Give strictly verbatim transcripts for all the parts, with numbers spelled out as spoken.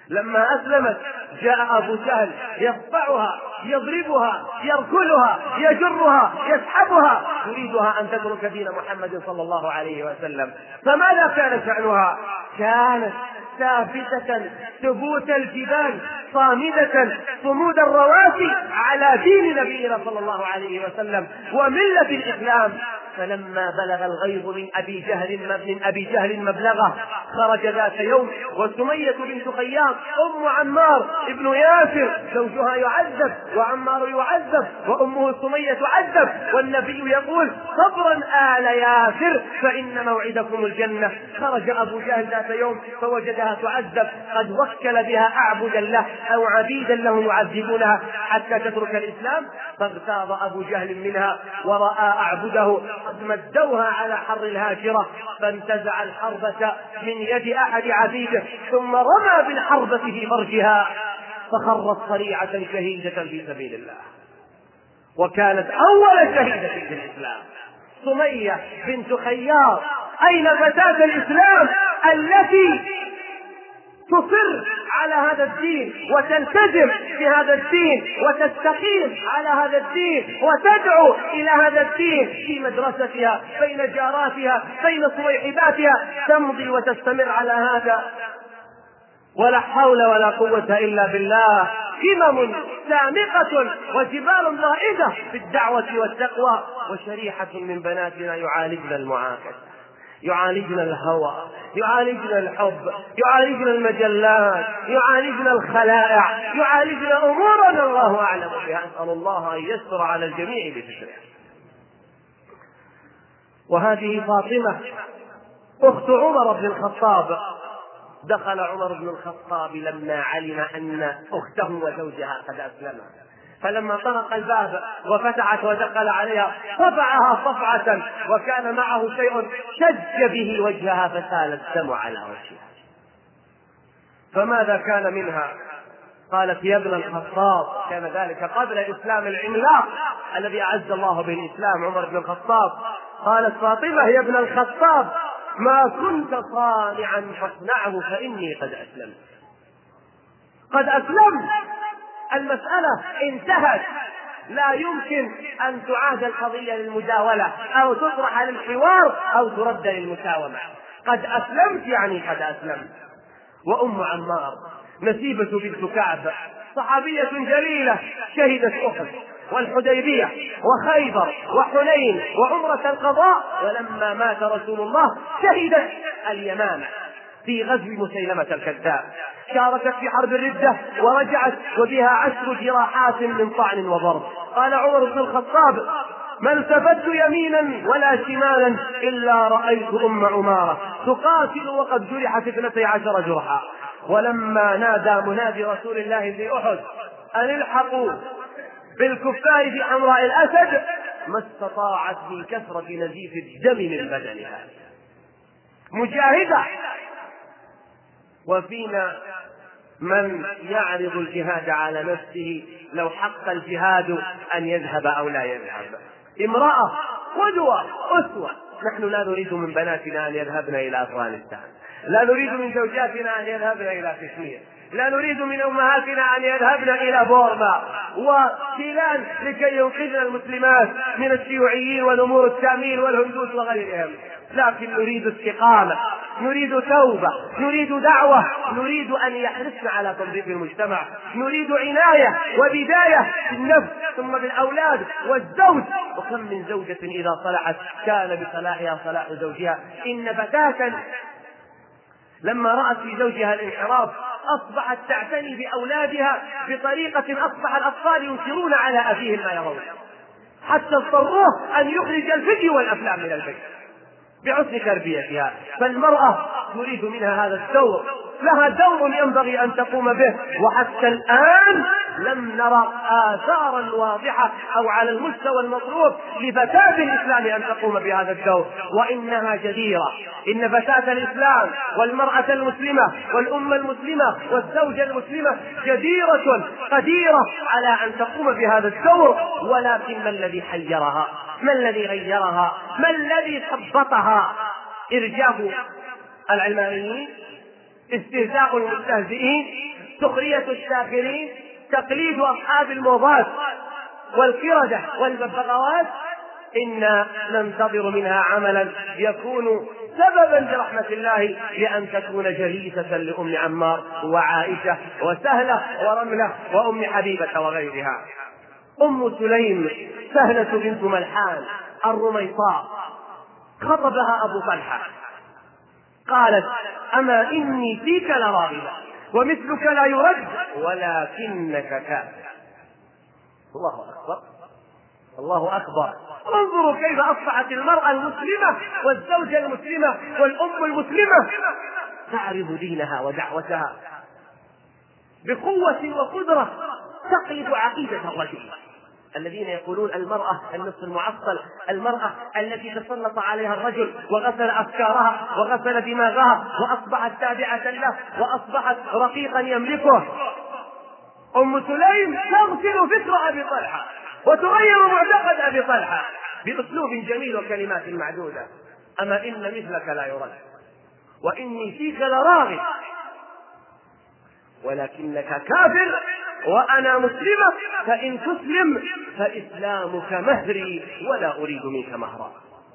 لما أسلمت جاء أبو جهل يقطعها، يضربها، يركلها، يجرها، يسحبها، يريدها أن تترك دين محمد صلى الله عليه وسلم. فماذا كان شأنها؟ كانت ثابتة ثبوت الجبال، صامدة صمود الرواسي على دين نبينا صلى الله عليه وسلم وملة الإسلام. فلما بلغ الغيظ من أبي جهل من أبي جهل مبلغه خرج ذات يوم وسمية بنت خياط أم عمار ابن ياسر زوجها يعذب وعمار يعذب وأمه سمية تعذب، والنبي يقول صبرا آل ياسر فإن موعدكم الجنة. خرج أبو جهل ذات يوم فوجدها تعذب، قد وكل بها أعبدا له أو عبيدا له يعذبونها حتى تترك الإسلام، فاغتاظ أبو جهل منها ورأى أعبده قد مدوها على حر الهاجرة، فانتزع الحربة من يد أحد عبيده ثم رمى بالحربة في فرجها فخرت صريعة شهيدة في سبيل الله، وكانت أول شهيدة في الإسلام سمية بنت خياط. أين فتاة الإسلام التي تصر على هذا الدين وتلتزم بهذا الدين وتستقيم على هذا الدين وتدعو إلى هذا الدين في مدرستها بين جاراتها بين صويحباتها، تمضي وتستمر على هذا؟ ولا حول ولا قوة إلا بالله. همم سامقة وجبال ضائدة في الدعوة والتقوى، وشريحة من بناتنا يعالجن المعاكسة، يعالجن الهوى، يعالجن الحب، يعالجن المجلات، يعالجن الخلائع، يعالجن أمورنا الله أعلم بها. أسأل الله أن يستر على الجميع بفكره. وهذه فاطمة أخت عمر بن الخطاب. دخل عمر بن الخطاب لما علم أن أخته وزوجها قد أسلما، فلما طرق الباب وفتحت ودخل عليها صفعها صفعة، وكان معه شيء شج به وجهها فسال الدم على وجهها. فماذا كان منها؟ قالت يا ابن الخطاب، كان ذلك قبل إسلام العملاق الذي أعز الله بالإسلام عمر بن الخطاب. قالت فاطمة يا ابن الخطاب ما كنت صانعا فاصنعه فإني قد أسلمت. قد أسلمت، المسألة انتهت، لا يمكن أن تعاد القضية للمداولة أو تطرح للحوار أو ترد للمساومة. قد أسلمت يعني قد أسلمت. وأم عمار نسيبة بنت كعب صحابية جليلة شهدت أحد والحديبية وخيبر وحنين وعمرة القضاء، ولما مات رسول الله شهدت اليمامة في غزو مسيلمة الكذاب، شاركت في حرب الردة ورجعت وبها عشر جراحات من طعن وضرب. قال عمر بن الخطاب ما التفت يمينا ولا شمالا إلا رأيت أم عمارة تقاتل وقد جرحت اثنتي عشر جرحا. ولما نادى منادي رسول الله في أحد أن الحقوا بالكفار في حمراء الأسد ما استطاعت من كثرة نزيف الدم من بدنها، مجاهدة. وفينا من يعرض الجهاد على نفسه لو حق الجهاد أن يذهب أو لا يذهب. امرأة قدوة أسوة. نحن لا نريد من بناتنا أن يذهبن إلى أفغانستان، لا نريد من زوجاتنا أن يذهبن إلى كشمير، لا نريد من أمهاتنا أن يذهبن إلى بورما وسيلان لكي ينقذن المسلمات من الشيوعيين والأمور التامين والهندوس وغيرهم، لكن نريد استقامة، نريد توبة، نريد دعوة، نريد أن يحرصن على تنظيف المجتمع، نريد عناية وبداية بالنفس ثم بالأولاد والزوج. وكم من زوجة إذا صلحت كان بصلاحها صلاح زوجها. إن فتاة لما رأت في زوجها الانحراف أصبحت تعتني بأولادها بطريقة أصبح الأطفال ينكرون على أبيهم ما يرون، حتى اضطروه أن يخرج الفيديو والأفلام من البيت بحسن تربيتها. فالمرأة نريد منها هذا الدور، لها دور ينبغي أن تقوم به، وحتى الآن لم نرى آثارا واضحة أو على المستوى المطلوب لفتاة الإسلام أن تقوم بهذا الدور، وإنها جديرة. إن فتاة الإسلام والمرأة المسلمة والأمة المسلمة والزوجة المسلمة جديرة قديرة على أن تقوم بهذا الدور. ولكن ما الذي حيرها؟ ما الذي غيرها؟ ما الذي ثبطها؟ إرجاف العلمانيين، استهزاء المستهزئين، سخرية الساخرين، تقليد أصحاب الموضات والقردة والببغاوات، إنا ننتظر منها عملا يكون سببا برحمة الله لأن تكون جليسة لأم عمار وعائشة وسهلة ورملة وأم حبيبة وغيرها. أم سليم سهلة بنت ملحان الرميطاء خطبها أبو طلحة، قالت: أما إني فيك لراغبة ومثلك لا يرد ولكنك كافر. الله أكبر، الله أكبر. انظروا كيف أصبحت المرأة المسلمة والزوجة المسلمة والأم المسلمة تعرض دينها ودعوتها بقوة وقدرة تقلب عقيدة الرجل. الذين يقولون المرأة النصف المعطل، المرأة التي تسلط عليها الرجل وغسل أفكارها وغسل دماغها وأصبحت تابعة له وأصبحت رقيقا يملكه. أم سليم تغسل فكر أبي طلحة وتغير معتقد أبي طلحة بأسلوب جميل وكلمات معدودة. أما إن مثلك لا يرد وإني فيك لراغب ولكنك كافر وأنا مسلمة، فإن تسلم فإسلامك مهري ولا أريد منك مهرا.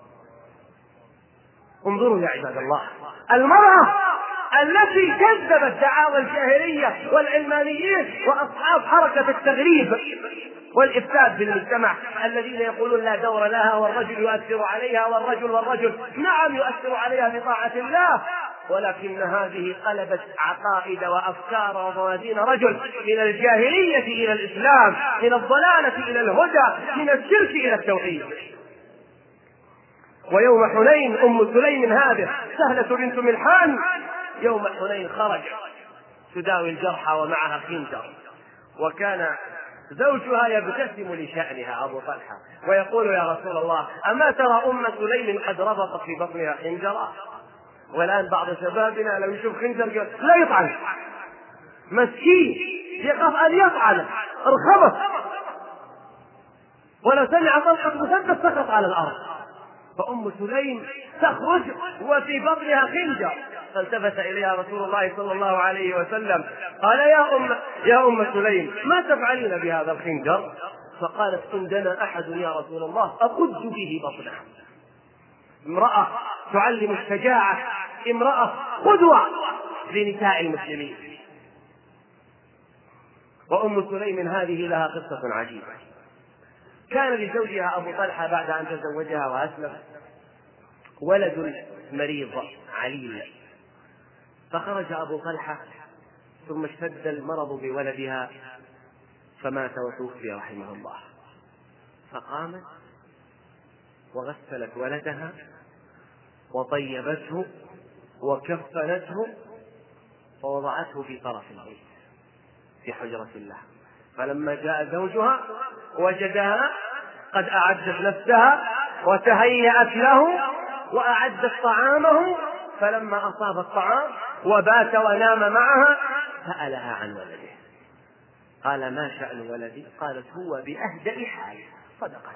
انظروا يا عباد الله، المرأة التي كذبت دعاوى الجاهلية والعلمانيين وأصحاب حركة التغريب والإفساد في المجتمع الذين يقولون لا دور لها والرجل يؤثر عليها والرجل والرجل نعم يؤثر عليها بطاعة الله، ولكن هذه قلبت عقائد وأفكار وموازين رجل من الجاهلية إلى الإسلام، من الضلالة إلى الهدى، من الشرك إلى التوحيد. ويوم حنين أم سليم هذه سهلة بنت ملحان يوم حنين خرج تداوي الجرحى ومعها خنجر، وكان زوجها يبتسم لشأنها أبو طلحة ويقول: يا رسول الله أما ترى أم سليم قد ربطت في بطنها خنجرا؟ والآن بعض شبابنا لو يشوف خنجر لا يطعن، مسكين يخاف أن يطعن، ارخبط، ولو سمع طلقة مسدس سقط على الأرض. فأم سليم تخرج وفي بطنها خنجر، فالتفت إليها رسول الله صلى الله عليه وسلم قال: يا أم يا أم سليم ما تفعلين بهذا الخنجر؟ فقالت: عندنا أحد يا رسول الله أقد به بطنه. امرأة تعلم الشجاعة، امرأة قدوة لنساء المسلمين. وأم سليم هذه لها قصة عجيبة. كان لزوجها أبو طلحة بعد أن تزوجها وأسلم ولد مريض عليل، فخرج أبو طلحة ثم اشتد المرض بولدها فمات وتوفي رحمه الله، فقامت وغسلت ولدها وطيبته وكفنته ووضعته في طرف البيت في حجرة الله. فلما جاء زوجها وجدها قد أعدت نفسها وتهيأت له وأعدت طعامه، فلما أصاب الطعام وبات ونام معها سألها عن ولده، قال: ما شأن ولدي؟ قالت: هو بأهدأ حال. صدقت،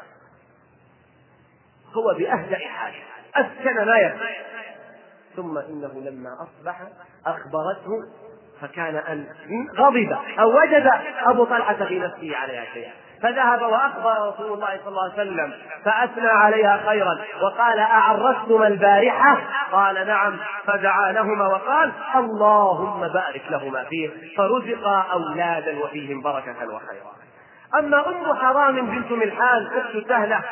هو بأهدأ حال، أسكن ما يفعل. ثم إنه لما أصبح أخبرته، فكان أن غضب أو وجد أبو طلحة في نفسه عليها شيئا، فذهب وأخبر رسول الله صلى الله عليه وسلم فأثنى عليها خيرا وقال: أعرستما البارحة؟ قال: نعم. فدعا لهما وقال: اللهم بارك لهما فيه، فرزقا أولادا وفيهم بركة وخيرا. أما أم حرام بنت ملحان أخت سهلة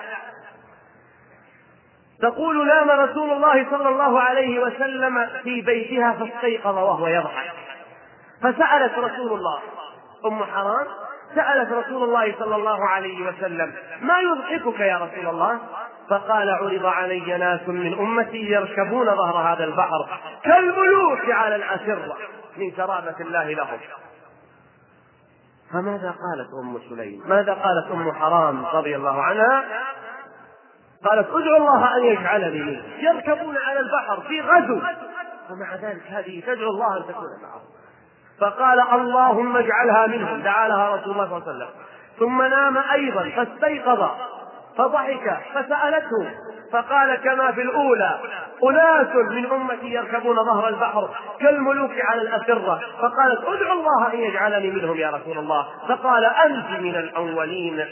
تقول: نام رسول الله صلى الله عليه وسلم في بيتها فاستيقظ وهو يضحك، فسألت رسول الله، أم حرام سألت رسول الله صلى الله عليه وسلم: ما يضحكك يا رسول الله؟ فقال: عرض علي ناس من أمتي يركبون ظهر هذا البحر كالملوك على الأسرة من كرامة الله لهم. فماذا قالت أم سليم؟ ماذا قالت أم حرام رضي الله عنها؟ قالت: ادعو الله أن يجعلني منهم. يركبون على البحر في غزو، ومع ذلك هذه تدعو الله أن تكون معهم. فقال: اللهم اجعلها منهم. دعا لها رسول الله صلى الله عليه وسلم، ثم نام أيضا فاستيقظ فضحك فسألته فقال كما في الأولى: أناس من أمتي يركبون ظهر البحر كالملوك على الأسرة، فقالت ادعو الله أن يجعلني منهم يا رسول الله، فقال أنت من الأولين.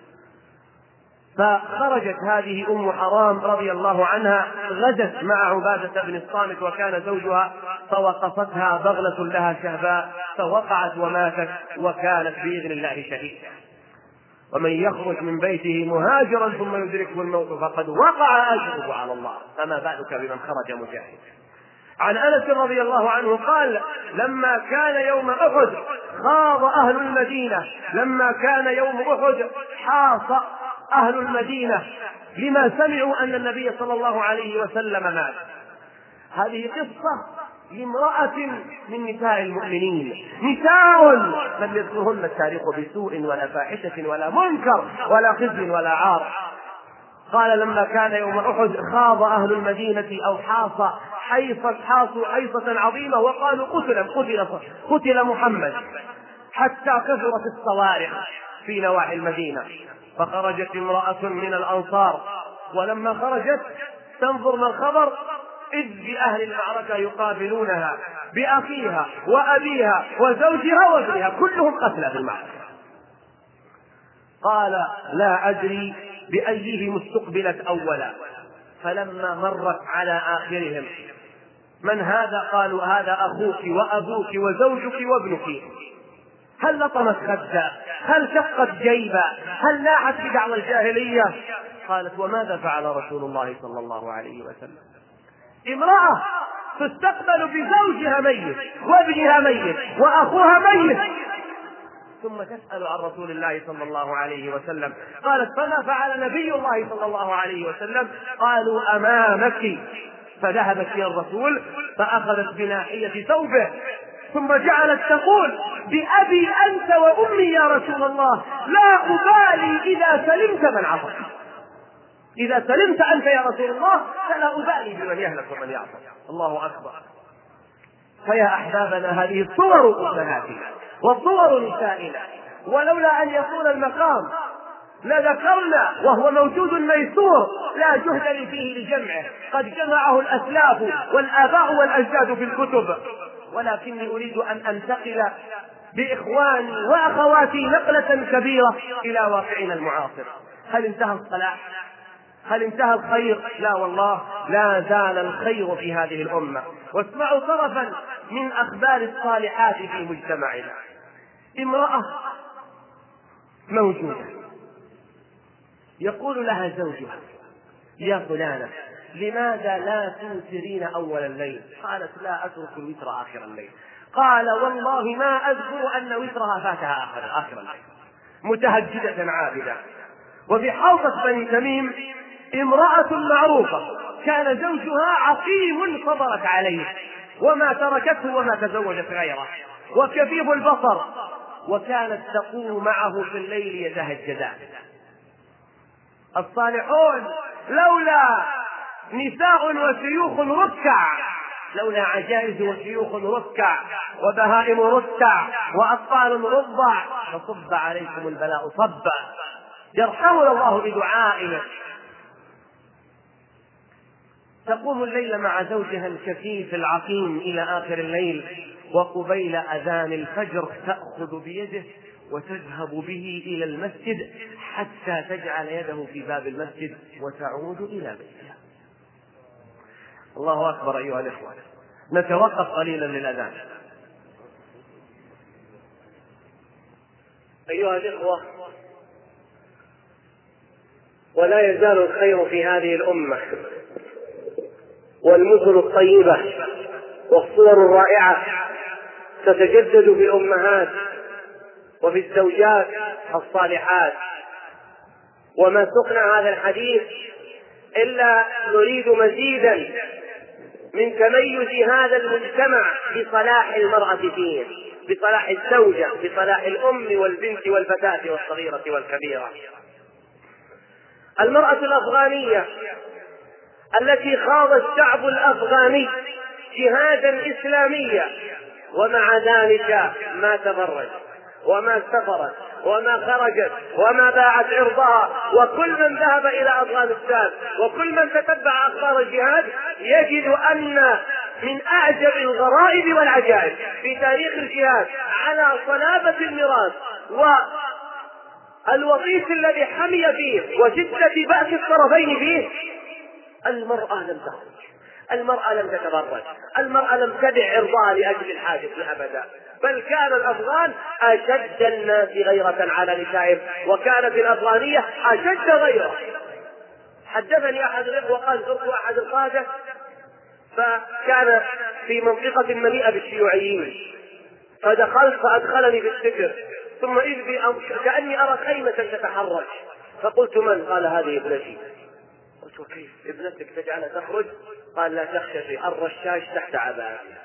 فخرجت هذه أم حرام رضي الله عنها، غدت مع عبادة بن الصامت وكان زوجها، فوقفتها بغلة لها شهباء فوقعت وماتت، وكانت بإذن الله شهيدة. ومن يخرج من بيته مهاجرا ثم يدركه الموت فقد وقع أجره على الله، فما بالك بمن خرج مجاهدا. عن أنس رضي الله عنه قال لما كان يوم أحد خاض أهل المدينة، لما كان يوم أحد حاص أهل المدينة لما سمعوا أن النبي صلى الله عليه وسلم مات. هذه قصة لامرأة من نساء المؤمنين، نساء لم يذكرهن التاريخ بسوء ولا فاحشة ولا منكر ولا خزي ولا عار. قال لما كان يوم أحد خاض أهل المدينة أو حاص حيصة حاصوا حيصة عظيمة وقالوا قتل قتل قتل محمد، حتى كثرت الصوارخ في نواحي المدينة. فخرجت امرأة من الأنصار، ولما خرجت تنظر ما الخبر إذ بأهل المعركة يقابلونها بأخيها وأبيها وزوجها وابنها كلهم قتلى في المعركة. قال لا أدري بأيهم استقبلت أولا، فلما مرت على آخرهم من هذا؟ قالوا هذا أخوك وأبوك وزوجك وابنك. هل لطمت خدا؟ هل شقت جيبا؟ هل لاحت بدعوى الجاهلية؟ قالت وماذا فعل رسول الله صلى الله عليه وسلم؟ امرأة تستقبل بزوجها ميت وابنها ميت وأخوها ميت، ثم تسأل عن رسول الله صلى الله عليه وسلم. قالت فما فعل نبي الله صلى الله عليه وسلم؟ قالوا أمامك. فذهبت إلى الرسول فأخذت بناحية ثوبه ثم جعلت تقول بأبي أنت وأمي يا رسول الله لا أبالي إذا سلمت من عصى، إذا سلمت أنت يا رسول الله فلا أبالي بمن يهلك ومن يعصى. الله أكبر. فيا أحبابنا هذه الصور أمهاتنا وصور نسائنا، ولولا أن يطول المقام لذكرنا وهو موجود ميسور لا جهد لي فيه لجمعه، قد جمعه الأسلاف والآباء والأجداد في الكتب، ولكني أريد أن أنتقل بإخواني وأخواتي نقلة كبيرة إلى واقعنا المعاصر. هل انتهى الصلاح؟ هل انتهى الخير؟ لا والله، لا زال الخير في هذه الأمة. واسمعوا طرفا من أخبار الصالحات في مجتمعنا. امرأة موجودة يقول لها زوجها يا فلانة لماذا لا توترين أول الليل؟ قالت لا أترك الوتر آخر الليل. قال والله ما أذكر أن وترها فاتها آخر, آخر الليل، متهجدة عابدة. وفي حوضة بني تميم امرأة معروفة كان زوجها عقيم صبرت عليه وما تركته وما تزوجت غيره وكفيف البصر، وكانت تقوم معه في الليل يتهجدان. الصالحون لولا نساء وشيوخ ركع، لولا عجائز وشيوخ ركع وبهائم ركع وأطفال رضع فصب عليكم البلاء صبا. يرحمنا الله بدعائنا. تقوم الليل مع زوجها الكفيف العقيم إلى آخر الليل، وقبيل أذان الفجر تأخذ بيده وتذهب به إلى المسجد حتى تجعل يده في باب المسجد وتعود إلى بيتها. الله أكبر أيها الإخوة. نتوقف قليلا للأذان. أيها الإخوة، ولا يزال الخير في هذه الأمة والمثل الطيبة والصور الرائعة تتجدد في الأمهات وفي الزوجات الصالحات. وما سقنا هذا الحديث إلا نريد مزيدا من تميز هذا المجتمع بصلاح المرأة فيه، بصلاح الزوجة، بصلاح الأم والبنت والفتاة والصغيرة والكبيرة. المرأة الأفغانية التي خاض الشعب الأفغاني جهادا إسلاميا ومع ذلك ما تبرج وما سفرت وما خرجت وما باعت عرضها. وكل من ذهب إلى أفغانستان وكل من تتبع أخبار الجهاد يجد أن من أعجب الغرائب والعجائب في تاريخ الجهاد على صلابة الميراث والوطيس الذي حمي فيه وشدة بأس الطرفين فيه، المرأة لم تخرج، المرأة لم تتبرج، المرأة لم تبع عرضها لأجل الحاجة أبدا، بل كان الأفغان أشد الناس غيرة على نسائهم، وكانت الأفغانية أشد غيرة. حدثني أحد الإخوة قال زرت أحد القادة فكان في منطقة مليئة بالشيوعيين، فدخلت فأدخلني بالسكر، ثم إذ بي كأني أرى خيمة تتحرك، فقلت من؟ قال هذه ابنتي. قلت وكيف ابنتك تجعلها تخرج؟ قال لا تخشى شيء، الرشاش تحت عباءتها.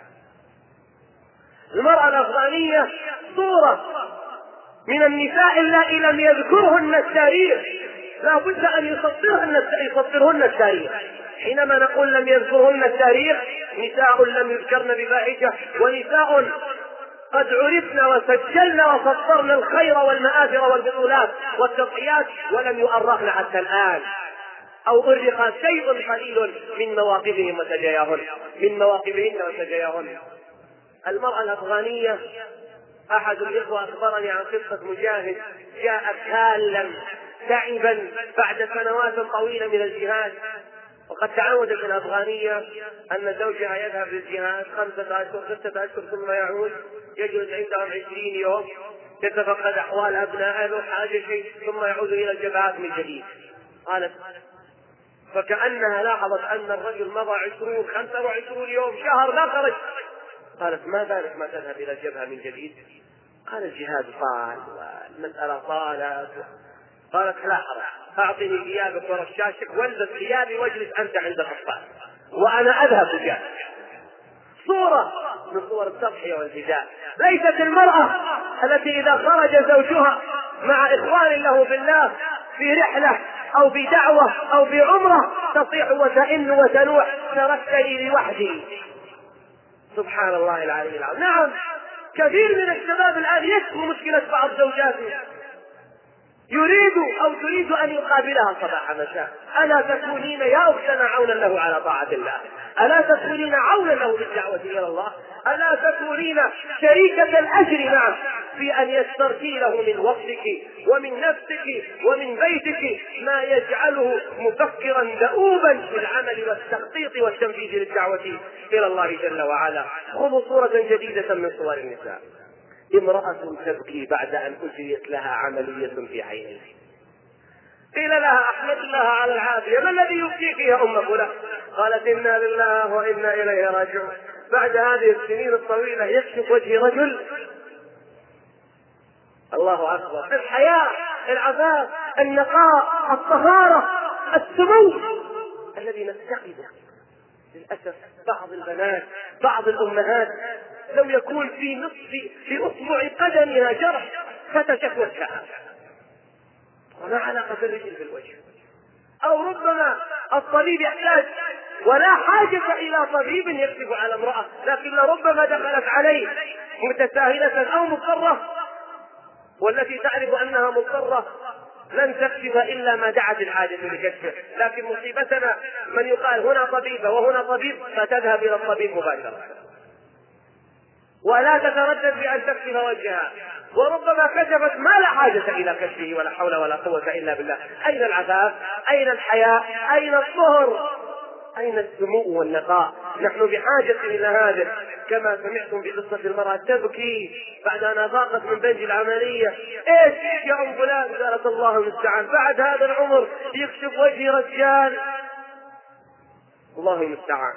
المرأة الأفغانية صورة من النساء اللائي لم يذكرهن التاريخ، لا بد أن يسطرهن يسطرهن التاريخ. حينما نقول لم يذكرهن التاريخ، نساء لم يذكرن بفاحشة، ونساء قد عرفن وسجلن وسطرن الخير والمآثر والبطولات والتضحيات ولم يؤرخن حتى الآن، أو أرخ شيء قليل من مواقفهم وسجاياهن من مواقفهن وسجاياهن. المرأة الأفغانية، أحد الإخوة أخبرني عن قصة مجاهد جاء كالا تعبا بعد سنوات طويلة من الجهاد، وقد تعودت الأفغانية أن زوجها يذهب للجهاد خمسة أشهر ستة أشهر ثم يعود، يجلس عندهم عشرين يوم يتفقد أحوال أبنائه حاجة شيء ثم يعود إلى الجبهات من جديد. قالت فكأنها لاحظت أن الرجل مضى عشرون خمسة وعشرون يوم شهر لا خرج. قالت ما بالك ما تذهب إلى الجبهة من جديد؟ قال الجهاد طال والمسألة طالت. قالت لا حرج، أعطني ثيابك ورشاشك والبس ثيابي واجلس أنت عند الأطفال وأنا أذهب بك. صورة من صور التضحية والفداء. ليست المرأة التي إذا خرج زوجها مع إخوان له بالله في رحلة أو في دعوة أو في عمرة تصيح وتئن وتنوح تركتني لوحدي. سبحان الله العلي العظيم. نعم كثير من الشباب الآن يشكو مشكلة بعض زوجاته، يريد أو تريد أن يقابلها صباح مساء. ألا تكونين يا أختنا عونا له على طاعة الله؟ ألا تكونين عونا له بالدعوة إلى الله؟ ألا تكونين شريكة الأجر معه في أن يسترسي له من وقتك ومن نفسك ومن بيتك ما يجعله مفكرا دؤوبا في العمل والتخطيط والتنفيذ للدعوة إلى الله جل وعلا. خذوا صورة جديدة من صور النساء، امرأة تبكي بعد أن أجريت لها عملية في عينها، قيل لها أحمد الله على العافية، ما الذي يبكيك يا أم فلان؟ قالت إنا لله وإنا إليه راجعون. بعد هذه السنين الطويلة يكشف وجه رجل، الله أكبر، الحياة، العفاف، النقاء، الطهارة، السمو الذي نفتقده. للأسف بعض البنات بعض الأمهات لو يكون في نصف في أصبع قدمها جرح فتشت وجهها، وما علاقة الرجل بالوجه؟ أو ربما الطبيب يحتاج ولا حاجة إلى طبيب يكشف على امرأة، لكن ربما دخلت عليه متساهلة أو مضطرة، والتي تعرف أنها مضطرة لن تكشف إلا ما دعت الحاجة لكشفه. لكن مصيبتنا من يقال هنا طبيبة وهنا طبيب فتذهب إلى الطبيب مباشرة ولا تتردد بأن تكشف وجهها، وربما كشفت ما لا حاجة إلى كشفه ولا حول ولا قوة إلا بالله. أين العفاف؟ أين الحياء؟ أين الطهر؟ أين السمو والنقاء؟ نحن بحاجة إلى هذا. كما سمعتم بقصة المرأة تبكي بعد أن أفاقت من بنج العملية، إيش يا أم فلان؟ قالت الله المستعان، بعد هذا العمر يكشف وجه رجال، الله المستعان.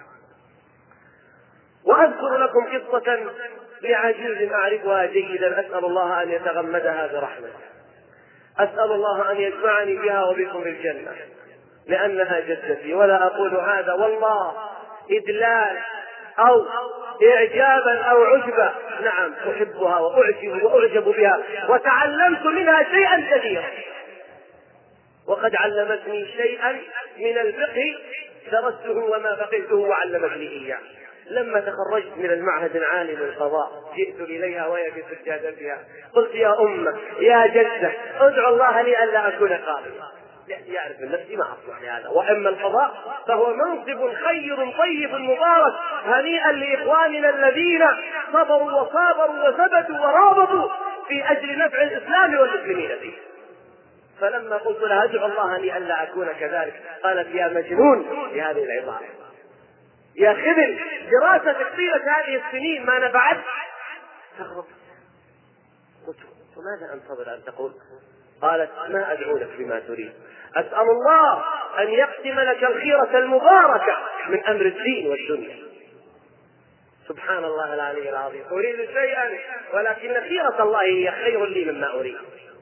وأذكر لكم قصة لعجوز أعرفها جيدا، أسأل الله أن يتغمدها برحمته، أسأل الله أن يجمعني بها وبكم في الجنة لأنها جدتي. ولا أقول هذا والله إدلال أو إعجابا أو عجبا، نعم أحبها وأعجب وأعجب بها وتعلمت منها شيئا كثيرا، وقد علمتني شيئا من الفقه درسته وما فقهته وعلمتني إياه. لما تخرجت من المعهد العالي للقضاء جئت إليها وهي في سجادتها قلت يا أمة يا جدة ادعو الله لي ألا أكون قاضي، يعرف من نفسي ما أصلح لهذا، وأما القضاء فهو منصب خير طيب مبارك هنيئا لإخواننا الذين صبروا وصابروا وثبتوا ورابطوا في أجل نفع الإسلام والمسلمين فيه. فلما قلت لها ادعو الله لي ألا أكون كذلك قالت يا مجنون بهذه العبارة، يا خذل دراستك طيلة هذه السنين ما نفعت. قلت وماذا أنتظر أن تقول؟ قالت ما أدعو لك بما تريد، أسأل الله أن يقسم لك الخيرة المباركة من أمر الدين والدنيا. سبحان الله العلي العظيم، أريد شيئا ولكن خيرة الله هي خير لي مما أريد.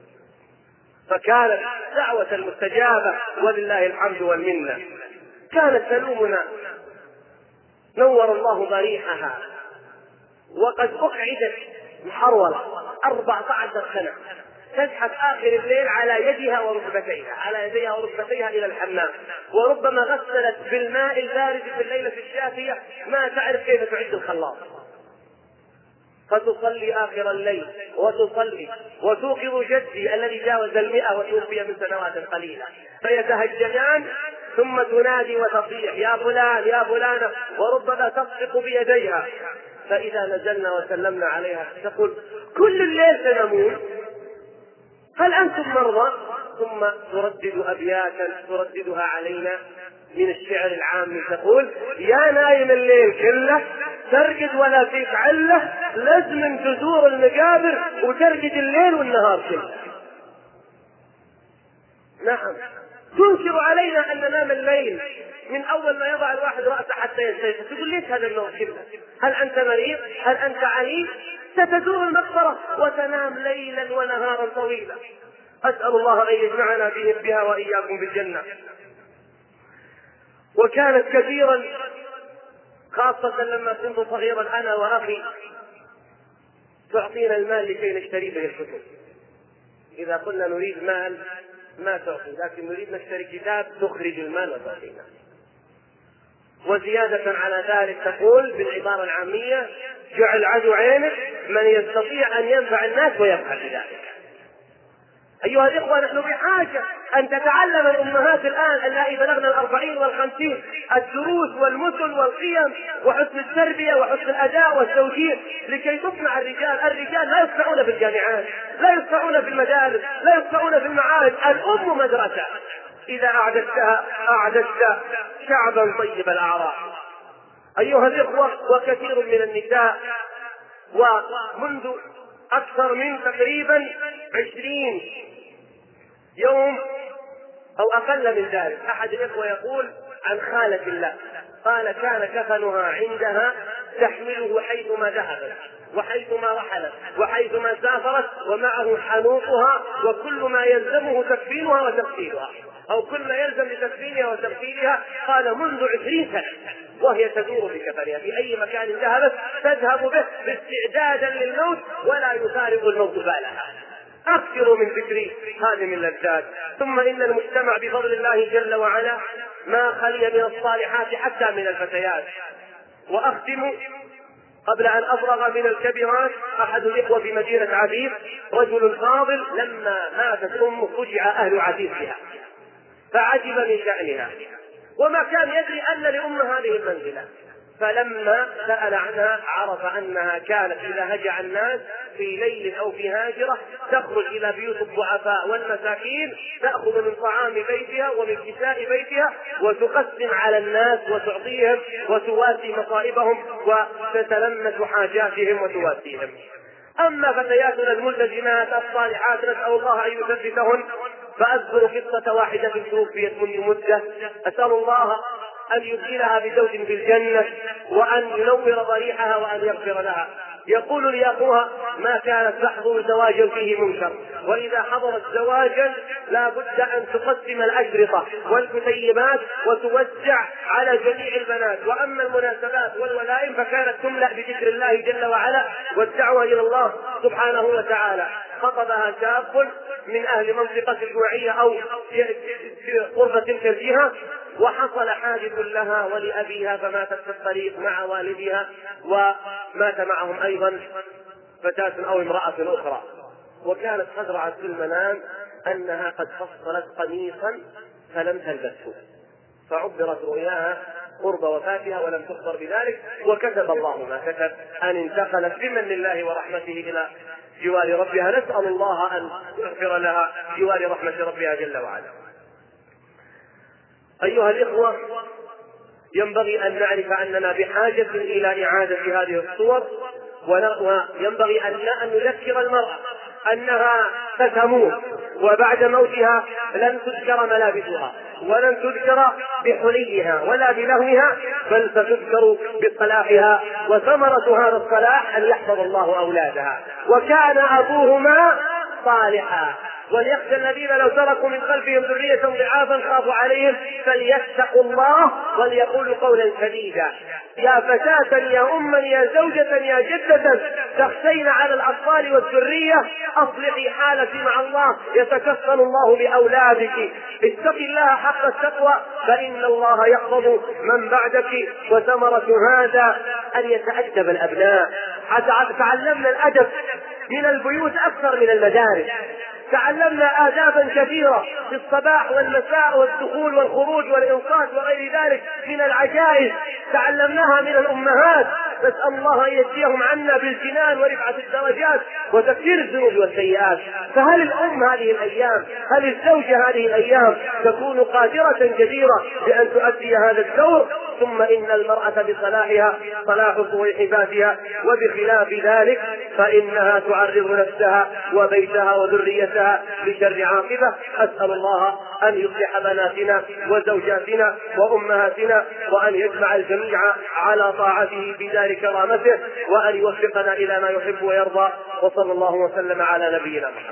فكانت دعوة المستجابة ولله الحمد والمنة. كانت تلومنا نور الله ضريحها وقد أقعدت محرولة أربعة عشر سنة تزحف آخر الليل على يدها وركبتيها على يديها وركبتيها إلى الحمام، وربما غسلت بالماء البارد في الليلة الشاتية ما تعرف كيف تعد الخلاط، فتصلي آخر الليل وتصلي وتوقظ جدي الذي جاوز المئة وتوفي من سنوات قليلة، فيتهجدان ثم تنادي وتصيح يا فلان يا فلانة، وربما تصفق بيديها. فإذا نزلنا وسلمنا عليها تقول كل الليل تنامون هل أنتم مرضى؟ ثم تردد أبياتا ترددها علينا من الشعر العام تقول يا نايم الليل كله ترقد ولا فيك عله، لازم تزور المقابر وترقد الليل والنهار كله. نعم تنكر علينا أن ننام الليل من أول ما يضع الواحد رأسه حتى يستيقظ، تقول ليش هذا النوم كله؟ هل أنت مريض؟ هل أنت عليل؟ ستزور المقبرة وتنام ليلا ونهارا طويلا. أسأل الله أن يجمعنا بهم بها وإياكم بالجنة. وكانت كثيرا خاصة لما كنت صغيرا أنا وأخي تعطينا المال لكي نشتري به الكتب. إذا قلنا نريد مال ما تعطي، لكن نريد نشتري كتاب تخرج المال وتعطينا. وزيادة على ذلك تقول بالعبارة العامية جعل عدو عينك من يستطيع أن ينفع الناس ويفعل ذلك. أيها الإخوة نحن بحاجة أن تتعلم الأمهات الآن اللائي بلغن الأربعين والخمسين الدروس والمثل والقيم وحسن التربية وحسن الأداء والتوجيه لكي تصنع الرجال. الرجال لا يصنعون في الجامعات، لا يصنعون في المدارس، لا يصنعون في المعارض. الأم مدرسة، إذا أعددتها أعددت شعبا طيب الأعراق. أيها الإخوة وكثير من النساء ومنذ أكثر من تقريبا عشرين يوم أو أقل من ذلك أحد الإخوة يقول عن خالة الله قال كان كفنها عندها تحمله حيثما ذهبت وحيثما رحلت وحيثما سافرت ومعه حنوطها وكل ما يلزمه تكفينها وتغسيلها أو كل ما يلزم لتكفينها وتغسيلها. قال منذ عشرين سنة وهي تدور بكفنها في أي مكان ذهبت تذهب به استعدادا للموت ولا يفارق الموت بالها. أكثر من ذكر هذه من اللذات. ثم إن المجتمع بفضل الله جل وعلا ما خلي من الصالحات حتى من الفتيات. وأختم قبل أن أفرغ من الكبيرات أحد الإخوة في مدينة عفيف رجل فاضل لما ماتت أمه فجع أهل عفيف بها فعجب من شأنها وما كان يدري أن لأم هذه المنزلة، فلما سأل عنها عرف أنها كانت إذا هجع الناس في ليل أو في هاجرة تخرج إلى بيوت الضعفاء والمساكين تأخذ من طعام بيتها ومن كساء بيتها وتقسم على الناس وتعطيهم وتواسي مصائبهم وتتلمس حاجاتهم وتواسيهم. أما فتياتنا الملتزمات الصالحات نسأل الله أن يثبتهن، فأذكر قصة واحدة توفيت منذ مدة أسأل الله أن يدخلها بزوج في الجنة وأن ينور ضريحها وأن يغفر لها. يقول لي أخوها ما كانت تحضر زواجا فيه منكر، وإذا حضرت زواجا لا بد أن تقسم الأشرطة والكتيبات وتوزع على جميع البنات، وأما المناسبات والولائم فكانت تملأ بذكر الله جل وعلا والدعوة إلى الله سبحانه وتعالى. خطبها شاب من أهل منطقة الجوعية أو في قرب تلك الجهة وحصل حادث لها ولأبيها فماتت في الطريق مع والدها، ومات معهم أيضا فتاة أو امرأة أخرى، وكانت قد رأت في المنام أنها قد فصلت قميصا فلم تلبسه، فعبرت رؤياها قرب وفاتها ولم تخبر بذلك، وكتب الله ما كتب أن انتقلت بمن الله ورحمته إلى جوار ربها. نسأل الله أن يغفر لها جوار رحمة ربها جل وعلا. أيها الإخوة، ينبغي أن نعرف أننا بحاجة إلى إعادة هذه الصور، وينبغي أن نذكر المرأة أنها ستموت، وبعد موتها لن تذكر ملابسها ولن تذكر بحليها ولا بلهوها، بل ستذكر بصلاحها، وثمرة هذا الصلاح أن يحفظ الله أولادها. وكان أبوهما صالحا، وليخشى الذين لو تركوا من خلفهم ذرية ضعافا خافوا عليهم فليتقوا الله وليقولوا قولا سديدا. يا فتاة يا أما يا زوجة يا جدة تخشين على الأطفال والذرية، أصلحي حالك مع الله يتكفل الله بأولادك. اتقي الله حق التقوى فإن الله يحفظ من بعدك. وثمرة هذا أن يتأدب الأبناء. تعلمنا الأدب من البيوت أكثر من المدارس، تعلمنا آدابا كثيرة في الصباح والمساء والدخول والخروج والإنصات وغير ذلك من العجائز، تعلمناها من الأمهات. نسأل الله أن يجزيهم عنا بالجنان ورفعة الدرجات وتكفير الذنوب والسيئات. فهل الأم هذه الأيام، هل الزوجة هذه الأيام تكون قادرة جديرة بأن تؤدي هذا الدور؟ ثم إن المرأة بصلاحها صلاح صويحباتها، وبخلاف ذلك فإنها تعرض نفسها وبيتها وذريتها لشر عاقبة. أسأل الله أن يصلح بناتنا وزوجاتنا وأمهاتنا، وأن يجمع الجميع على طاعته بدار كرامته، وأن يوفقنا إلى ما يحب ويرضى. وصلى الله وسلم على نبينا محمد.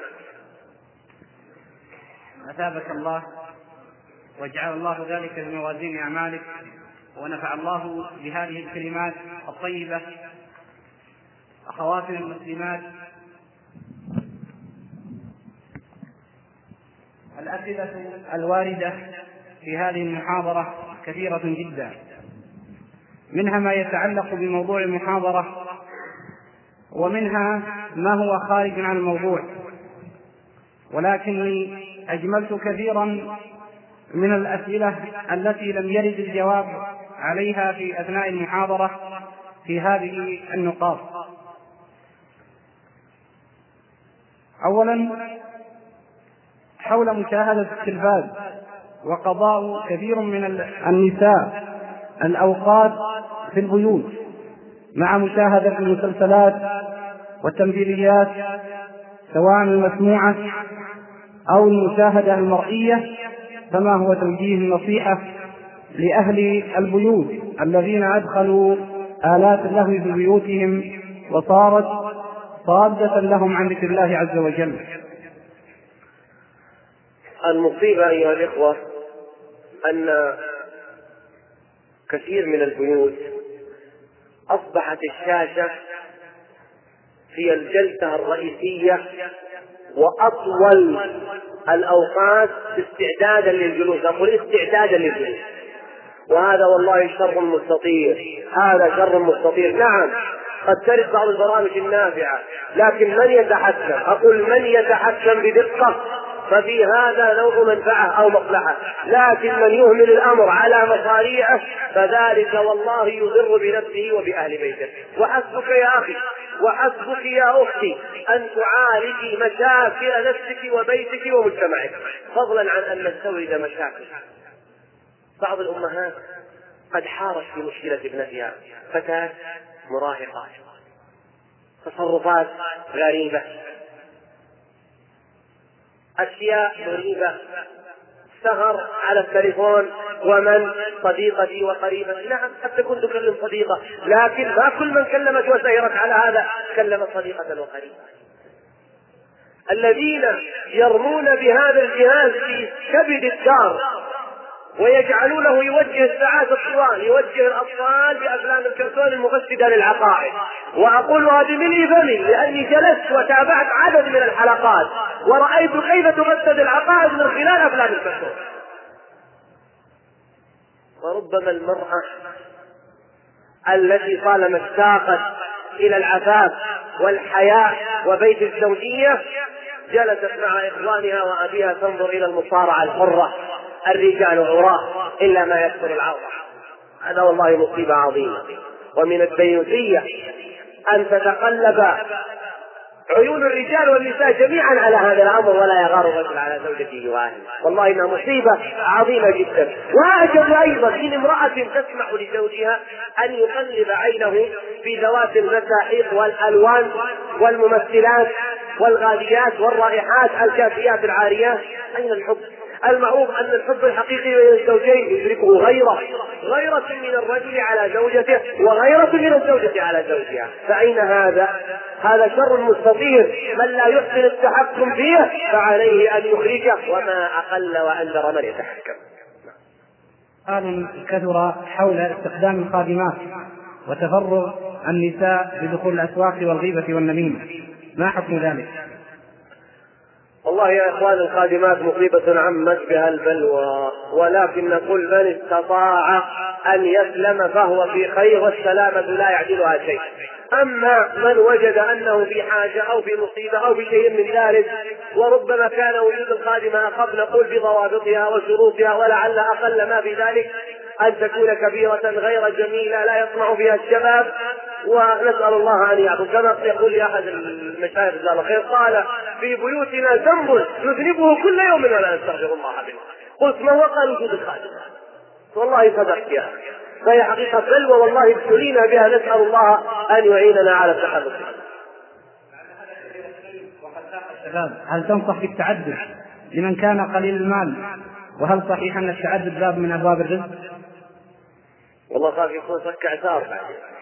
أثابك الله واجعل الله ذلك في موازين أعمالك، ونفع الله بهذه الكلمات الطيبة. أخواتنا المسلمات، الأسئلة الواردة في هذه المحاضرة كثيرة جدا، منها ما يتعلق بموضوع المحاضرة، ومنها ما هو خارج عن الموضوع، ولكني أجملت كثيرا من الأسئلة التي لم يرد الجواب عليها في أثناء المحاضرة في هذه النقاط. أولا، حول مشاهدة التلفاز، وقضاء كثير من النساء الأوقات في البيوت مع مشاهدة المسلسلات والتمثيليات سواء المسموعة أو المشاهدة المرئية. فما هو توجيه النصيحة لأهل البيوت الذين أدخلوا آلات اللهو في بيوتهم وصارت صادة لهم عن ذكر الله عز وجل؟ المصيبة أيها الإخوة أن كثير من البيوت أصبحت الشاشة هي الجلسة الرئيسية وأطول الأوقات استعدادا للجلوس، أقول استعدادا للجلوس، وهذا والله شر مستطير، هذا شر مستطير. نعم قد ترد بعض البرامج النافعة، لكن من يتحكم، أقول من يتحكم بدقة، ففي هذا نوع منفعة أو مصلحة، لكن من يهمل الأمر على مصاريعه فذلك والله يضر بنفسه وبأهل بيته. وحسبك يا أخي وحسبك يا أختي أن تعالجي مشاكل نفسك وبيتك ومجتمعك، فضلا عن أن نستورد مشاكل. بعض الأمهات قد حارت في مشكلة ابنتها، فتاة مراهقة، تصرفات غريبة، أشياء غريبة، سهر على التليفون، ومن صديقتي وقريبتي. نعم قد تكون تكلم صديقة، لكن ما كل من كلمت وسهرت على هذا كلمت صديقة وقريبة. الذين يرمون بهذا الجهاز في كبد الدار ويجعلونه يوجه الساعات الطوال، يوجه الأطفال بأفلام الكرتون المفسدة للعقائد. وأقولها بملء فمي لأني جلست وتابعت عدد من الحلقات ورأيت كيف تفسد العقائد من خلال أفلام الكرتون. وربما المرأة التي طالما اشتاقت إلى العفاف والحياء وبيت الزوجية جلست مع إخوانها وأبيها تنظر إلى المصارعة الحرة، الرجال عراة إلا ما يستر العورة. هذا والله مصيبة عظيمة. ومن الدينوسية أن تتقلب عيون الرجال والنساء جميعا على هذا الأمر ولا يغار الرجل على زوجته وأهله. والله إنها مصيبة عظيمة جدا. وأعجب أيضا من امرأة تسمح لزوجها أن يقلب عينه في ذوات المساحيق والألوان والممثلات والغاليات والرائحات الكافيات العاريات. أين الحب؟ المعروف أن الحب الحقيقي بين الزوجين يدركه غيرة غيرة من الرجل على زوجته وغيرة من الزوجة على زوجها. فأين هذا؟ هذا شر مستطير، من لا يحسن التحكم فيه فعليه أن يخرجه، وما أقل وأندر من يتحكم. سؤال كثر حول استخدام الخادمات وتفرغ النساء بدخول الأسواق والغيبة والنميمة، ما حكم ذلك؟ والله يا إخوان، الخادمات مصيبة عمت بها البلوى، ولكن نقول من استطاع أن يسلم فهو في خير، والسلامة لا يعدلها شيء. أما من وجد أنه في حاجة أو في مصيبة أو في شيء من ذلك، وربما كان وجود الخادمة أخف، نقول بضوابطها وشروطها، ولعل أقل ما في ذلك أن تكون كبيرة غير جميلة لا يطمع فيها الشباب، ونسأل الله أن يعفو. كما يقول لي أحد المشايخ جزاه الله خير، قال: في بيوتنا ذنب نذنبه كل يوم ولا نستغفر الله منه. قلت: ما هو؟ قال: وجود الخادمة. والله صدقت يا أخي، فهي حقيقة بلوى والله ابتلينا بها، نسأل الله أن يعيننا على التخلص. هل تنصح بالتعدد لمن كان قليل المال؟ وهل صحيح أن التعدد باب من أبواب الرزق؟ والله خاف يكون صك عثار بعد.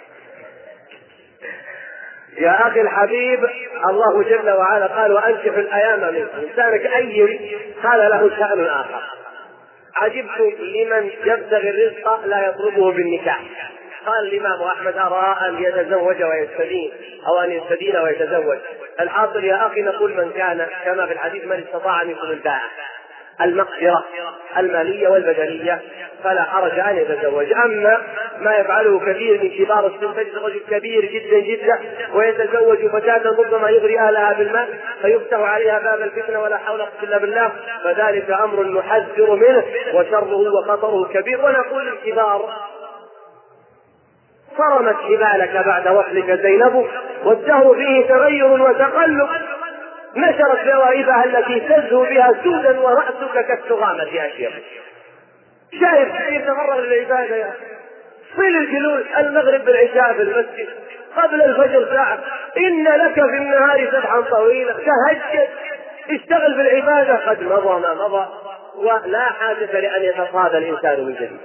يا أخي الحبيب، الله جل وعلا قال: وأنكحوا الأيام منكم. إنسانك أي هذا له شأن آخر. عجبت لمن يبتغي الرزق لا يطلبه بالنكاح. قال الإمام أحمد: أرى أن يتزوج ويستدين أو أن يستدين ويتزوج. الحاصل يا أخي، نقول من كان كما في الحديث: من استطاع منكم الباءة المقدرة المالية والبدنية فلا حرج أن يتزوج. أما ما يفعله كثير من كبار السن، تجد رجل كبير جدا جدا ويتزوج فتاة ربما يغري أهلها بالمال فيفتح عليها باب الفتنة ولا حول ولا قوة إلا بالله، فذلك أمر نحذر منه وشره وخطره كبير. ونقول للكبار: صرمت حبالك بعد وصلك زينب، والدهر فيه تغير وتقلب، نشرت ذوائبها التي تزهو بها سودا ورأسك كالسغامة أشياء. شايف يتفرغ للعبادة يا صل الجلوس المغرب بالعشاء في المسجد قبل الفجر ساعة، إن لك في النهار سبحا طويلة، تهجد، اشتغل بالعبادة، قد مضى ما مضى، ولا حاجة لأن يتصادى الإنسان من جديد.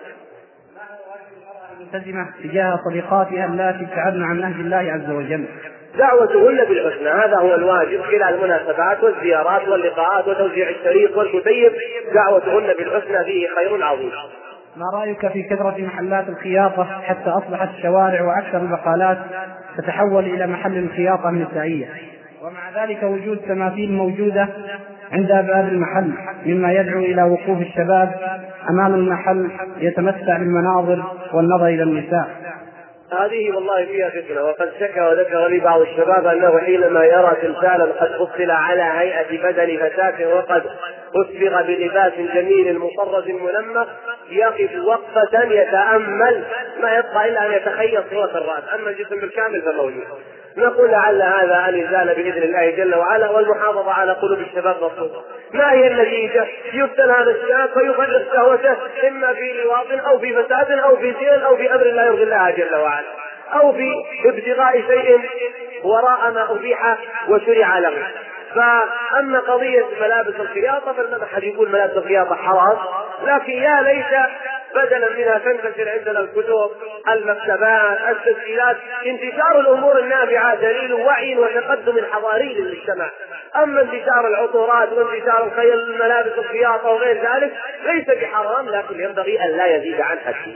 ملتزمة تجاه صديقاتها التي ابتعدن عن نهج الله عز وجل. دعوتهن بالحسنى، هذا هو الواجب خلال المناسبات والزيارات واللقاءات وتوزيع الشريط والكتيب. دعوتهن بالحسنى فيه خير عظيم. ما رأيك في كثرة محلات الخياطة حتى أصبحت الشوارع وأكثر البقالات تتحول إلى محل الخياطة النسائية، ومع ذلك وجود تماثيل موجودة عند باب المحل، مما يدعو إلى وقوف الشباب أمام المحل يتمتع بالمناظر والنظر إلى النساء؟ هذه والله فيها فتنة. وقد شكى وذكر لي بعض الشباب أنه حينما يرى تمثالا قد فصل على هيئة بدن فتاة وقد أسبغ بلباس جميل مطرز منمق، يقف وقفة يتأمل، ما يبقى إلا أن يتخيل صورة الرأس، أما الجسم بالكامل فموجود. نقول لعل هذا أن يزال بإذن الله جل وعلا، والمحافظة على قلوب الشباب مطلوبة. ما هي النتيجة؟ يفتن هذا الشاب فيفرغ شهوته إما في لواط أو في فساد أو في زين أو في أمر لا يرضي الله جل وعلا، أو في ابتغاء شيء وراء ما أبيح وشرع له. فأما قضية ملابس الخياطة فلما أحد يقول ملابس الخياطة حرام، لكن يا ليت بدلا منها تنتشر عندنا الكتب، المكتبات، التسجيلات. انتشار الأمور النافعة دليل وعي وتقدم حضاري للمجتمع. أما انتشار العطورات وانتشار الخيل الملابس الخياطة وغير ذلك ليس بحرام، لكن ينبغي أن لا يزيد عن حده.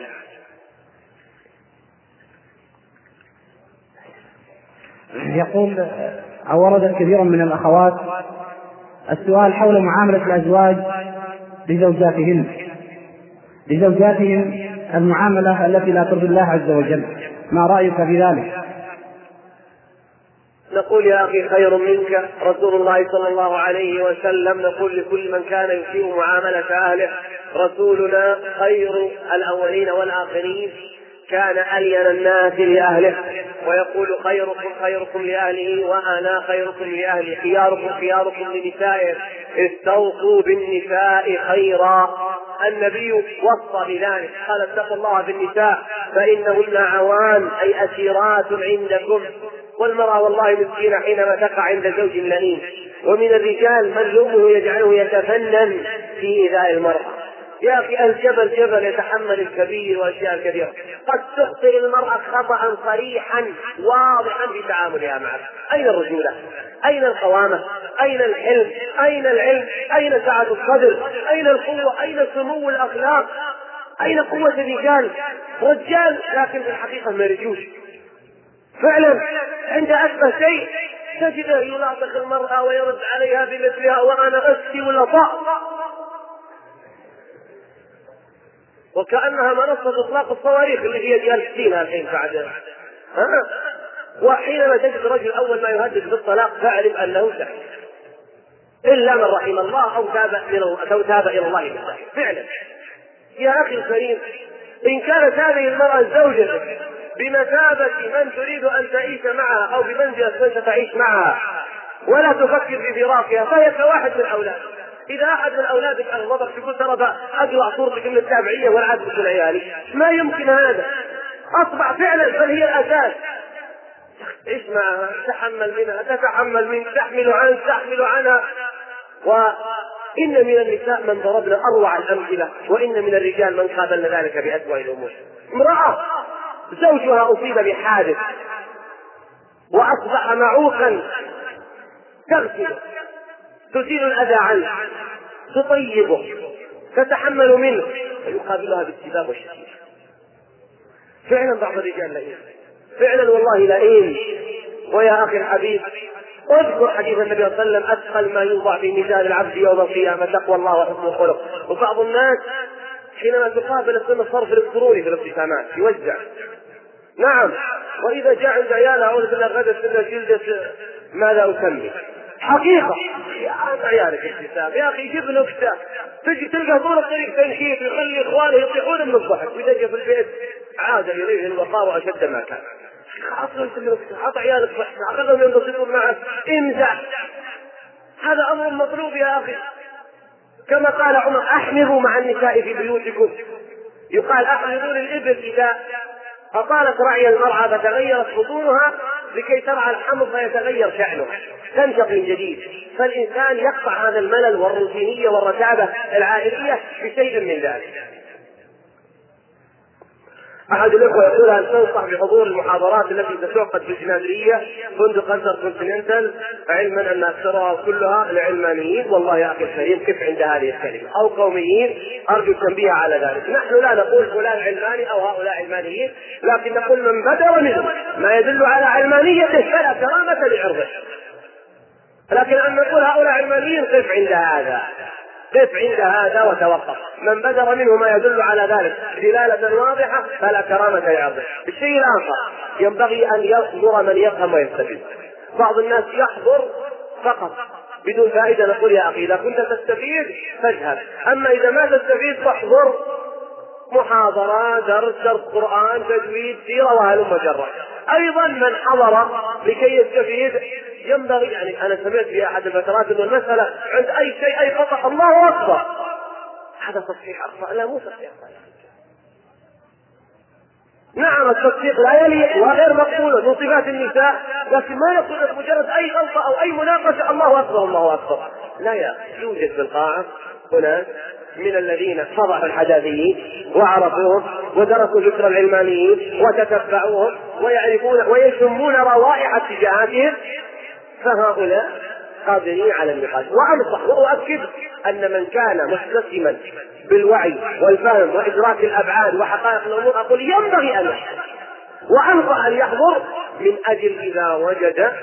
يقول أو ورد كثير من الأخوات السؤال حول معاملة الأزواج لزوجاتهن لزوجاتهم المعاملة التي لا ترضي الله عز وجل. ما رأيك بذلك؟ نقول يا أخي خير منك رسول الله صلى الله عليه وسلم. نقول لكل من كان يسيء معاملة أهله: رسولنا خير الأولين والآخرين، كان ألين الناس لأهله، ويقول: خيركم خيركم لأهله وأنا خيركم لأهلي، خياركم خياركم لنسائه، استوصوا بالنساء خيرا. النبي وصى بذلك، قال: اتقوا الله بالنساء فإنهن عوان، أي أسيرات عندكم. والمرأة والله مسكينة حينما تقع عند زوج لئيم. ومن الرجال من لؤمه يجعله يتفنن في إيذاء المرأة. يا أخي الجبل جبل يتحمل الكبير وأشياء كثيرة. قد تخطئ المرأة خطأ صريحا واضحا في تعاملها معك. أين الرجولة؟ أين القوامة؟ أين الحلم؟ أين العلم؟ أين سعة الصدر؟ أين القوة؟ أين سمو الأخلاق؟ أين قوة الرجال؟ رجال لكن في الحقيقة ما يرجوش فعلا. عند أكبر شيء تجده يلاطق المرأة ويرد عليها بمثلها: وأنا أسكي ولا طاء، وكأنها منصة إطلاق الصواريخ اللي هي جالسينها الحين بعد. ها؟ وحينما تجد رجل أول ما يهدد بالطلاق فاعلم أنه سعيد، إلا من رحم الله أو تاب أو تاب إلى الله بالله فعلا. يا أخي الكريم، إن كانت هذه المرأة زوجتك بمثابة من تريد أن تعيش معها أو بمنزلة من ستعيش معها ولا تفكر في فراقها، فهي كواحد من أولادك. إذا أحد من أولادك أغضبك تقول: ترى أقلع صورتك من التابعية والعكس من عيالي. ما يمكن هذا، أصبح فعلا بل هي الأساس. عيش معها، تحمل منها، تتحمل منك، تحمل عنك، تحمل عنها. وإن من النساء من ضربنا أروع الأمثلة، وإن من الرجال من قابلنا ذلك بأسوأ الأمور. امرأة زوجها أصيب بحادث وأصبح معوقا، تغسله، تزيل الأذى عنه، تطيبه، تتحمل منه، ويقابلها بالسباب والشتيمة. فعلا بعض الرجال لئيم، فعلا والله لئيم. ويا أخي الحبيب، اذكر حديث النبي صلى الله عليه وسلم: أثقل ما يوضع في ميزان العبد يوم القيامة تقوى الله وحسن الخلق. وبعض الناس حينما تقابل السن الصرف الإلكتروني في الابتسامات يوزع. نعم، وإذا جاء عند عيالها أقول لك: غدا سنة جلدة ماذا أسمي؟ حقيقة يا عيالك ابتسام. يا أخي جيب نكتة، تجي تلقى طول الطريق تنشيط يخلي إخوانه يطيحون من الضحك، وإذا جاء في البيت عاد إليه الوقار وأشد ما كان. حط عيالك ضحك، أخذهم ينبسطون معك، امزح. هذا أمر مطلوب يا أخي. كما قال عمر: أحمروا مع النساء في بيوتكم. يقال: أحمروا للإبل إذا أطالت رعي المرعى فتغيرت بطونها لكي ترعى الحمر فيتغير شأنها، تنشط من جديد. فالإنسان يقطع هذا الملل والروتينية والرتابة العائلية بشيء من ذلك. أحد الأخوة يقول: أن تنصح بحضور المحاضرات التي ستعقد في الجنادرية فندق أنتر كونتيننتال، علما أن أكثرها كلها العلمانيين. والله يا أخي الكريم، كيف عند هذه الكلمة أو قوميين؟ أرجو التنبيه على ذلك. نحن لا نقول فلان علماني أو هؤلاء علمانيين، لكن نقول من بدر منهم ما يدل على علمانيته فلا كرامة لعرضه. لكن أن نقول هؤلاء علمانيين، قف عند هذا، قف عند هذا وتوقف. من بدر منه ما يدل على ذلك دلالة واضحة فلا كرامة لعرضه. الشيء الآخر، ينبغي أن يحضر من يفهم ويستفيد. بعض الناس يحضر فقط بدون فائدة. نقول: يا أخي إذا كنت تستفيد فاذهب، أما إذا ما تستفيد فاحضر محاضرة، درس، درس قرآن، تجويد، سيرة، وهلم جرا. أيضا من حضر لكي يستفيد ينبغي، يعني أنا سمعت في أحد الفترات أن المسألة عند أي شيء أي خطأ الله أكبر، هذا تصحيح أخطاء. لا، مو تصحيح أخطاء. نعم التصديق لا يلي وغير مقبول من صفات النساء، لكن ما يقول مجرد أي غلطة أو أي مناقشة الله أكبر الله أكبر. لا يا أخي، يوجد في القاعة هناك من الذين فضحوا الحداثيين وعرفوهم ودرسوا ذكر العلمانيين وتتبعوهم ويعرفون ويشمون روائح اتجاهاتهم، فهؤلاء قادرين على النقاش. وأنصح وأؤكد أن من كان مستسلما بالوعي والفهم وإدراك الأبعاد وحقائق الأمور أقول ينبغي أن يحضر، وأنصح أن يحضر من أجل إذا وجد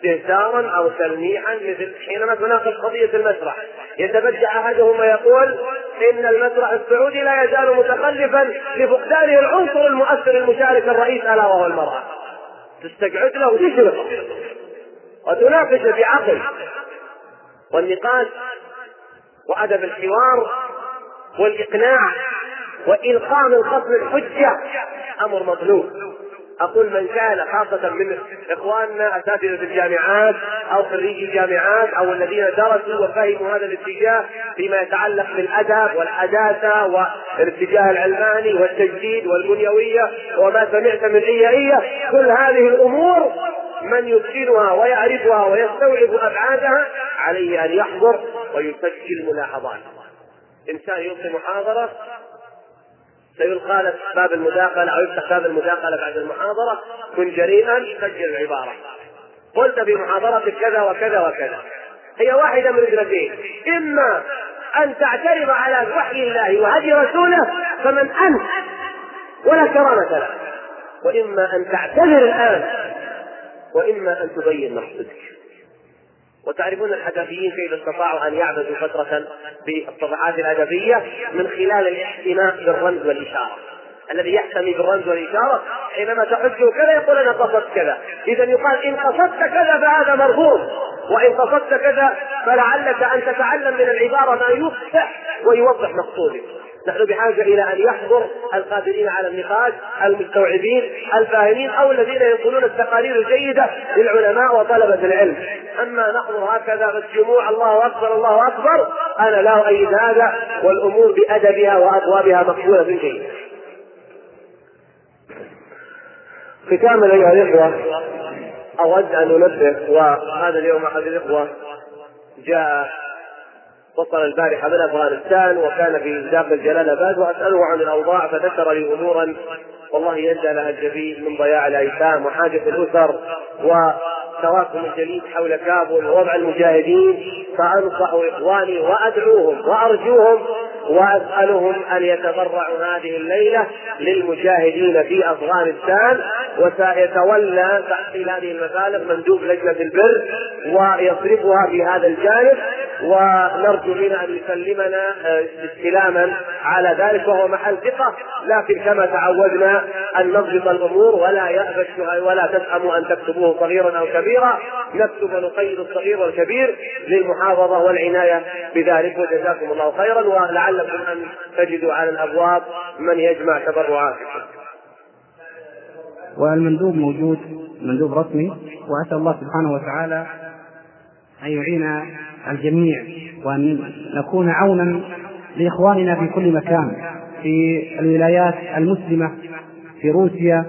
استهتارا أو تلميحا، مثل حينما تناقش قضية المسرح يتبجح أحدهم ويقول إن المسرح السعودي لا يزال متخلفا لفقدانه العنصر المؤثر المشارك الرئيس ألا وهو المرأة. تستقعد له وتشرق وتناقش بعقل، والنقاش وأدب الحوار والإقناع وإلقاء من خصم الحجة أمر مطلوب. أقول من كان خاصة من إخواننا أساتذة الجامعات أو خريجي الجامعات أو الذين درسوا وفهموا هذا الاتجاه فيما يتعلق بالأدب والحداثة والاتجاه العلماني والتجديد والبنيوية وما سمعت من إيائية، كل هذه الأمور من يتقنها ويعرفها ويستوعب أبعادها عليه أن يحضر ويسجل ملاحظات. إنسان يلقي محاضرة سيلقى لك باب المداخلة أو يفتح باب المداخلة بعد المحاضرة، كن جريئا سجل العبارة، قلت في محاضرتك كذا وكذا وكذا. هي واحدة من اثنتين، إما أن تعترض على وحي الله وهدي رسوله فمن أنت ولا كرامة له، وإما أن تعتذر الآن، وإما أن تبين مقصدك. وتعرفون الحدثيين كيف استطاعوا أن يعبثوا فترة بالصفحات الأدبية من خلال الاحتماء بالرمز والإشارة. الذي يحتمي بالرمز والإشارة حينما تحجه كذا يقول أنا قصدت كذا، إذا يقال إن قصدت كذا فهذا مرفوض، وإن قصدت كذا فلعلك أن تتعلم من العبارة ما يفتح ويوضح مقصودك. نحن بحاجة إلى أن يحضر القادرين على النقاش، المستوعبين، الفاهمين، أو الذين ينقلون التقارير الجيدة للعلماء وطلبة العلم. أما نحضر هكذا بالجموع الله أكبر الله أكبر، أنا لا أؤيد هذا، والأمور بأدبها وأبوابها مقبولة جيدة. ختاما أيها الإخوة، أود أن أنبه، وهذا اليوم أحد الإخوة جاء وصل البارحة من أفغانستان وكان في داخل جلال آباد، وأسأله عن الأوضاع فذكر لي أمورا والله يندى لها الجبين من ضياع الأيتام وحاجة الأسر وتراكم الجليد حول كابول ووضع المجاهدين. فأنصح إخواني وأدعوهم وأرجوهم وأسألهم أن يتبرعوا هذه الليلة للمجاهدين في أفغانستان، وسيتولى تحصيل هذه المبالغ مندوب لجنة البر ويصرفها في هذا الجانب، ونرجو منه أن يسلمنا استلاما على ذلك وهو محل ثقة. لكن كما تعودنا أن نضبط الأمور ولا يأبى ولا تسأموا أن تكتبوه صغيرا أو كبيرا، نكتب ونقيد الصغير والكبير للمحافظة والعناية بذلك. وجزاكم الله خيرا، ولعلكم أن تجدوا على الأبواب من يجمع تبرعاتكم. والمندوب موجود، مندوب رسمي، وأسأل الله سبحانه وتعالى أن يعين الجميع وأن نكون عونا لإخواننا في كل مكان في الولايات المسلمة في روسيا،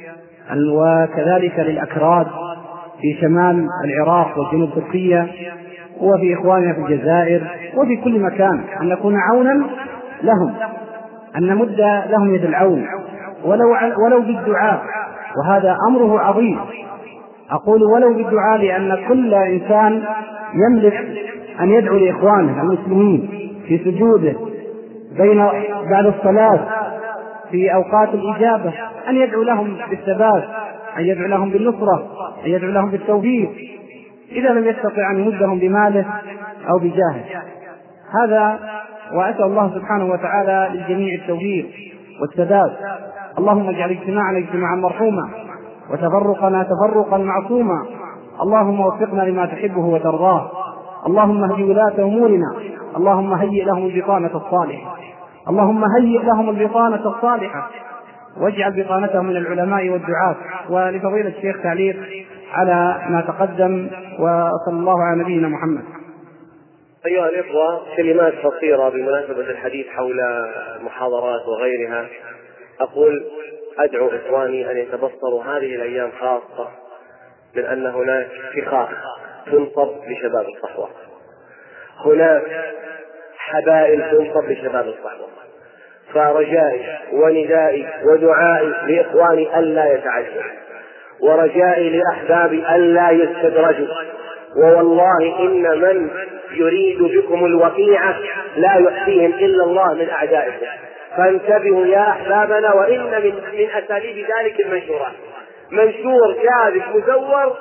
وكذلك للأكراد في شمال العراق وجنوب تركيا، وفي إخواننا في الجزائر وفي كل مكان، أن نكون عونا لهم، أن نمد لهم يد العون ولو, ولو بالدعاء، وهذا أمره عظيم. أقول ولو بالدعاء لأن كل إنسان يملك أن يدعو لإخوانه المسلمين في سجوده بين بعد الصلاة في أوقات الإجابة، أن يدعو لهم بالثبات، أن يدعو لهم بالنصرة، أن يدعو لهم بالتوفيق، إذا لم يستطع أن يمدهم بماله أو بجاهه. هذا، وأسأل الله سبحانه وتعالى للجميع التوفيق والسداد. اللهم اجعل اجتماعنا اجتماعا مرحوما وتفرقنا تفرقا معصوما. اللهم وفقنا لما تحبه وترضاه. اللهم اهد ولاة أمورنا. اللهم هيئ لهم البطانة الصالحة. اللهم هيئ لهم البطانة الصالحة واجعل بطانتهم من العلماء والدعاة. ولفضيلة الشيخ تعليق على ما تقدم، وصلى الله على نبينا محمد. أيها الإخوة، كلمات قصيرة بمناسبة الحديث حول المحاضرات وغيرها. أقول أدعو إخواني أن يتبصروا هذه الأيام خاصة من أن هناك فخاخ تنصب لشباب الصحوة، هناك حبائل تنصب لشباب الصحوة، فرجائي وندائي ودعائي لإخواني ألا يتعجلوا، ورجائي لأحبابي ألا يستدرجوا، ووالله إن من يريد بكم الوقيعة لا يحصيهم إلا الله من أعدائكم، فانتبهوا يا أحبابنا. وإن من, من أساليب ذلك المنشورات، منشور كاذب مزور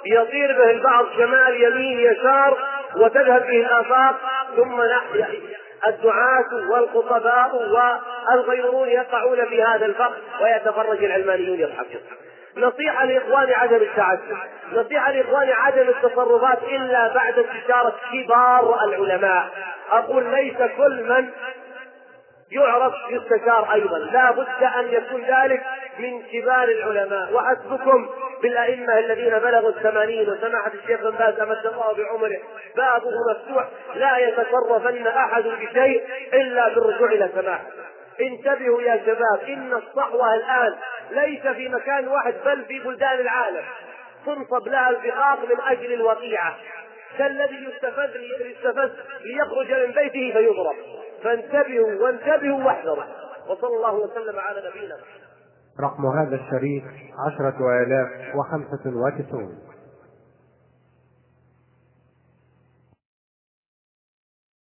يطير به البعض شمال يمين يسار وتذهب به الآفاق، ثم الدعاة والخطباء والغيرون يقعون في هذا الفخ ويتفرج العلمانيون يضحكون. نصيحة لإخوان عدم التعسف، نصيحة لإخوان عدم التصرفات إلا بعد استشارة كبار العلماء. أقول ليس كل من يعرف يستشار أيضا، لا بد أن يكون ذلك من كبار العلماء. وحسبكم بالأئمة الذين بلغوا الثمانين، وسماحة الشيخ بن باز أمد الله بعمره بابه مفتوح، لا يتصرفن أحد بشيء إلا بالرجوع إلى سماحة. انتبهوا يا شباب، إن الصحوة الآن ليس في مكان واحد بل في بلدان العالم، تنصب لها الفئات من أجل الوقيعة، كالذي يستفز يستفز ليخرج من بيته فيضرب. فانتبهوا وانتبهوا واحذروا، وصلى الله وسلم على نبينا. رقم هذا الشريط عشرة آلاف وخمسة وتسعون.